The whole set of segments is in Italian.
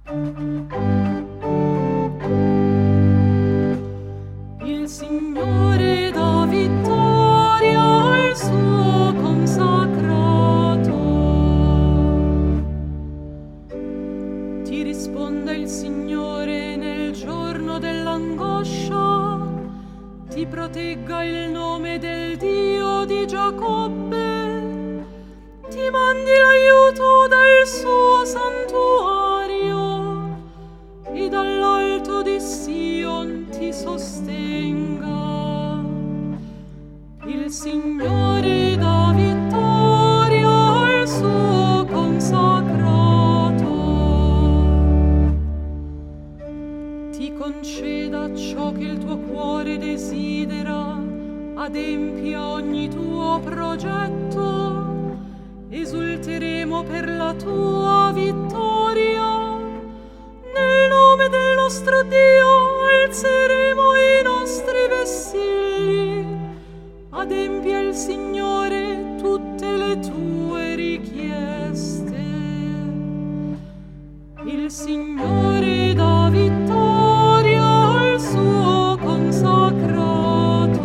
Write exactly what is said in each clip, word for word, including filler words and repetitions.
Il Signore dà vittoria al suo consacrato. Ti risponda il Signore nel giorno dell'angoscia, ti protegga il nome del Dio di Giacobbe, ti mandi l'aiuto dal suo santuario e dall'alto di Sion ti sostenga. Il Signore dà vittoria al suo consacrato. Ti conceda ciò che il tuo cuore desidera, adempia ogni tuo progetto. Esulteremo per la tua vittoria. Nel nome del nostro Dio alzeremo i nostri vessilli. Adempia il Signore tutte le tue richieste. Il Signore dà vittoria al suo consacrato.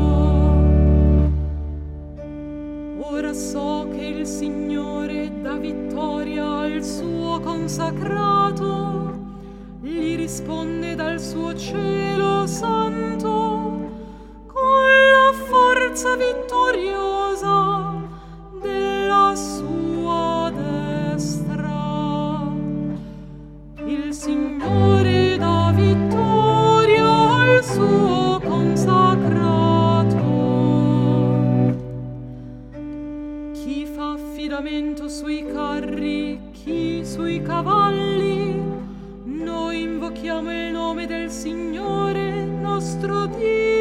Ora so che il Signore dà vittoria al suo consacrato, gli risponde dal suo cielo santo con la forza vittoriosa della sua destra. Il Signore dà vittoria al suo consacrato. Chi fa affidamento sui carri, chi sui cavalli, noi invochiamo il nome del Signore nostro Dio.